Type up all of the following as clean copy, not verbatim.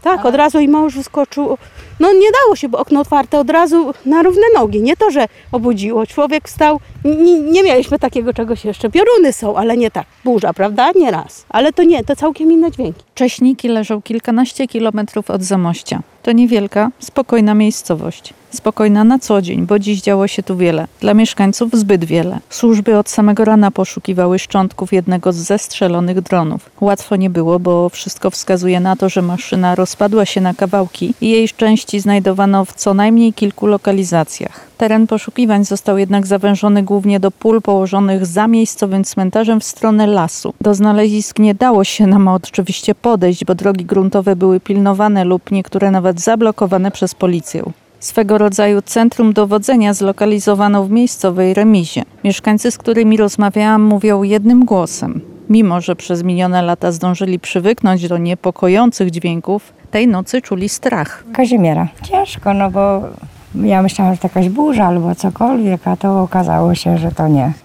Tak, od razu i mąż wyskoczył. No nie dało się, bo okno otwarte od razu na równe nogi. Nie to, że obudziło. Człowiek wstał. Nie mieliśmy takiego czegoś jeszcze. Pioruny są, ale nie tak. Burza, prawda? Nie raz. Ale to nie, to całkiem inne dźwięki. Cześniki leżą kilkanaście kilometrów od Zamościa. To niewielka, spokojna miejscowość. Spokojna na co dzień, bo dziś działo się tu wiele. Dla mieszkańców zbyt wiele. Służby od samego rana poszukiwały szczątków jednego z zestrzelonych dronów. Łatwo nie było, bo wszystko wskazuje na to, że maszyna rozpadła się na kawałki i jej części znajdowano w co najmniej kilku lokalizacjach. Teren poszukiwań został jednak zawężony głównie do pól położonych za miejscowym cmentarzem w stronę lasu. Do znalezisk nie dało się nam oczywiście podejść, bo drogi gruntowe były pilnowane lub niektóre nawet zablokowane przez policję. Swego rodzaju centrum dowodzenia zlokalizowano w miejscowej remizie. Mieszkańcy, z którymi rozmawiałam, mówią jednym głosem. Mimo że przez minione lata zdążyli przywyknąć do niepokojących dźwięków, tej nocy czuli strach. Kazimiera. Ciężko, no bo ja myślałam, że to jakaś burza albo cokolwiek, a to okazało się, że to nie.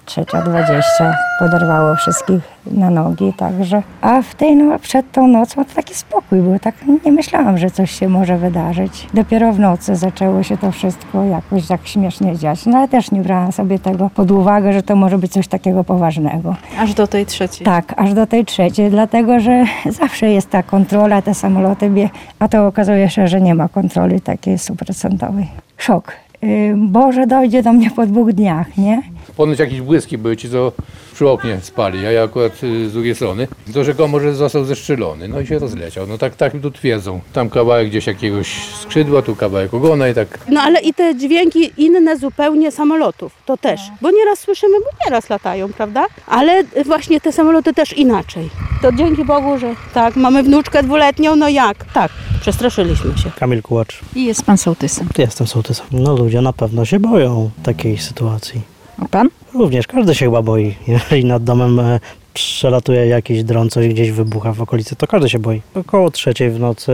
3:20 poderwało wszystkich na nogi, także. A przed tą nocą to taki spokój był, tak nie myślałam, że coś się może wydarzyć. Dopiero w nocy zaczęło się to wszystko jakoś tak śmiesznie dziać, no ale też nie brałam sobie tego pod uwagę, że to może być coś takiego poważnego. Aż do tej trzeciej. Tak, aż do tej trzeciej, dlatego że zawsze jest ta kontrola, te samoloty a to okazuje się, że nie ma kontroli takiej 100%. Szok. Boże, dojdzie do mnie po 2 dniach, nie? Ponoć jakieś błyski były ci, co przy oknie spali, a ja akurat z drugiej strony. To rzekomo, że został zestrzelony, no i się rozleciał. No tak tu twierdzą. Tam kawałek gdzieś jakiegoś skrzydła, tu kawałek ogona i tak. No ale i te dźwięki inne zupełnie samolotów, to też. Bo nieraz słyszymy, bo nieraz latają, prawda? Ale właśnie te samoloty też inaczej. To dzięki Bogu, że tak, mamy wnuczkę 2-letnią, no jak? Tak, przestraszyliśmy się. Kamil Kułacz. I jest pan sołtysem. Jestem sołtysem. No ludzie na pewno się boją takiej sytuacji. A pan? Również, każdy się chyba boi. Jeżeli nad domem przelatuje jakiś dron, coś gdzieś wybucha w okolicy, to każdy się boi. Około 3:00 w nocy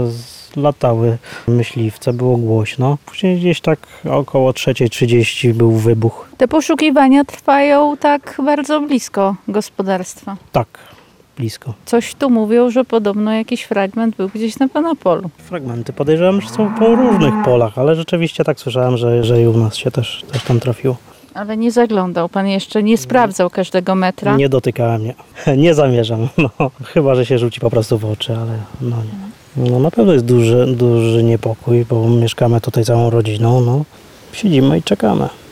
latały myśliwce, było głośno. Później gdzieś tak około 3:30 był wybuch. Te poszukiwania trwają tak bardzo blisko gospodarstwa. Tak, blisko. Coś tu mówią, że podobno jakiś fragment był gdzieś na pana polu. Fragmenty podejrzewam, że są po różnych polach, ale rzeczywiście tak słyszałem, że i u nas się też tam trafiło. Ale nie zaglądał pan jeszcze, nie sprawdzał każdego metra? Nie dotykałem, nie. Nie zamierzam, no. Chyba, że się rzuci po prostu w oczy, ale no nie. No na pewno jest duży niepokój, bo mieszkamy tutaj całą rodziną, no. Siedzimy i czekamy.